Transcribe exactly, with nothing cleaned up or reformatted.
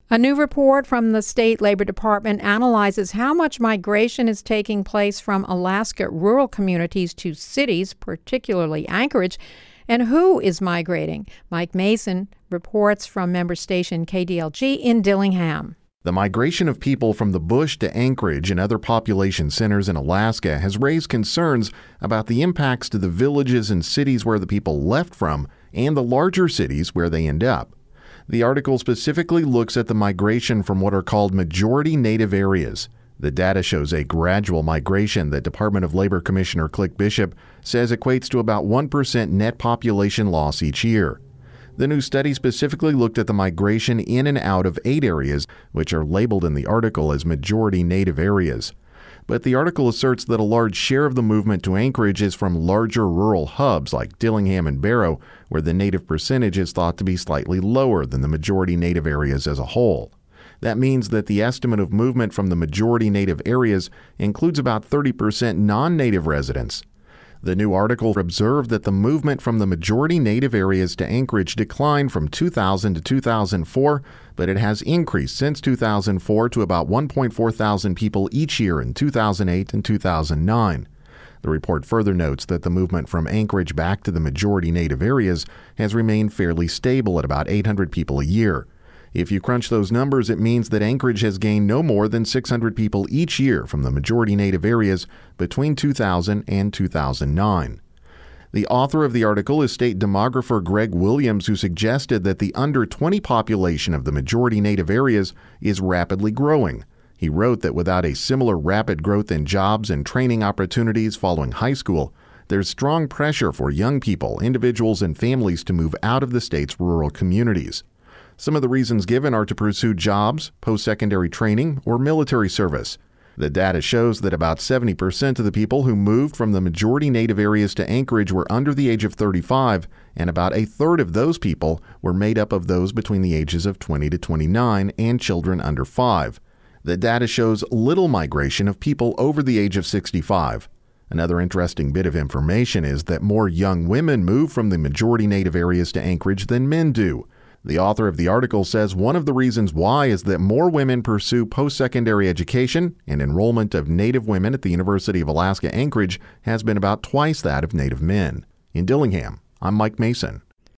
A new report from the state Labor Department analyzes how much migration is taking place from Alaska rural communities to cities, particularly Anchorage, and who is migrating. Mike Mason reports from member station K D L G in Dillingham. The migration of people from the bush to Anchorage and other population centers in Alaska has raised concerns about the impacts to the villages and cities where the people left from and the larger cities where they end up. The article specifically looks at the migration from what are called majority native areas. The data shows a gradual migration that Department of Labor Commissioner Click Bishop says equates to about one percent net population loss each year. The new study specifically looked at the migration in and out of eight areas, which are labeled in the article as majority native areas. But the article asserts that a large share of the movement to Anchorage is from larger rural hubs like Dillingham and Barrow, where the native percentage is thought to be slightly lower than the majority native areas as a whole. That means that the estimate of movement from the majority native areas includes about thirty percent non-native residents. The new article observed that the movement from the majority native areas to Anchorage declined from two thousand to two thousand four, but it has increased since two thousand four to about one point four thousand people each year in two thousand eight and two thousand nine. The report further notes that the movement from Anchorage back to the majority native areas has remained fairly stable at about eight hundred people a year. If you crunch those numbers, it means that Anchorage has gained no more than six hundred people each year from the majority native areas between two thousand and two thousand nine. The author of the article is state demographer Greg Williams, who suggested that the under twenty population of the majority native areas is rapidly growing. He wrote that without a similar rapid growth in jobs and training opportunities following high school, there's strong pressure for young people, individuals, and families to move out of the state's rural communities. Some of the reasons given are to pursue jobs, post-secondary training, or military service. The data shows that about seventy percent of the people who moved from the majority native areas to Anchorage were under the age of thirty-five, and about a third of those people were made up of those between the ages of twenty to twenty-nine and children under five. The data shows little migration of people over the age of sixty-five. Another interesting bit of information is that more young women move from the majority native areas to Anchorage than men do. The author of the article says one of the reasons why is that more women pursue post-secondary education, and enrollment of Native women at the University of Alaska Anchorage has been about twice that of Native men. In Dillingham, I'm Mike Mason.